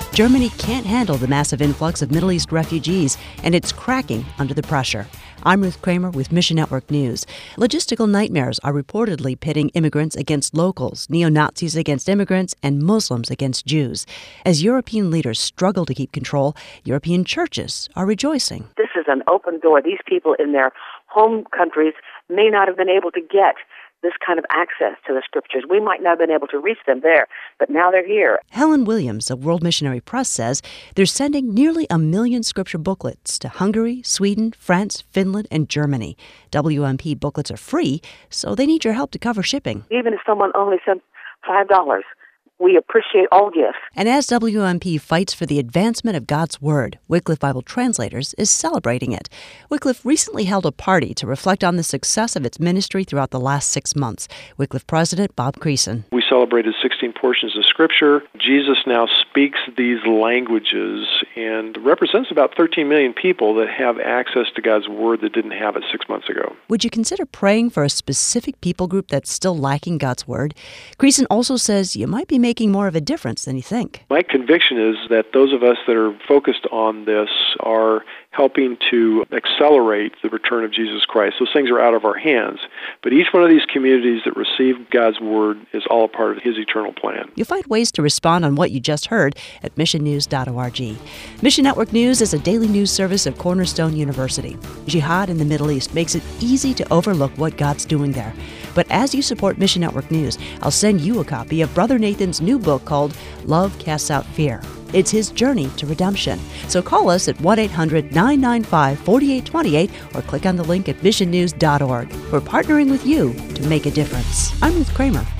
Germany can't handle the massive influx of Middle East refugees, and it's cracking under the pressure. I'm Ruth Kramer with Mission Network News. Logistical nightmares are reportedly pitting immigrants against locals, neo-Nazis against immigrants, and Muslims against Jews. As European leaders struggle to keep control, European churches are rejoicing. This is an open door. These people in their home countries may not have been able to get this kind of access to the scriptures. We might not have been able to reach them there, but now they're here. Helen Williams of World Missionary Press says they're sending nearly 1 million scripture booklets to Hungary, Sweden, France, Finland, and Germany. WMP booklets are free, so they need your help to cover shipping. Even if someone only sent $5, we appreciate all gifts. And as WMP fights for the advancement of God's Word, Wycliffe Bible Translators is celebrating it. Wycliffe recently held a party to reflect on the success of its ministry throughout the last 6 months. Wycliffe President Bob Creason. We celebrated 16 portions of Scripture. Jesus now speaks these languages and represents about 13 million people that have access to God's Word that didn't have it 6 months ago. Would you consider praying for a specific people group that's still lacking God's Word? Creason also says you might be making more of a difference than you think. My conviction is that those of us that are focused on this are helping to accelerate the return of Jesus Christ. Those things are out of our hands. But each one of these communities that receive God's Word is all a part of His eternal plan. You'll find ways to respond on what you just heard at missionnews.org. Mission Network News is a daily news service of Cornerstone University. Jihad in the Middle East makes it easy to overlook what God's doing there. But as you support Mission Network News, I'll send you a copy of Brother Nathan's new book called Love Casts Out Fear. It's his journey to redemption. So call us at 1-800-995-4828 or click on the link at missionnews.org. We're partnering with you to make a difference. I'm Ruth Kramer.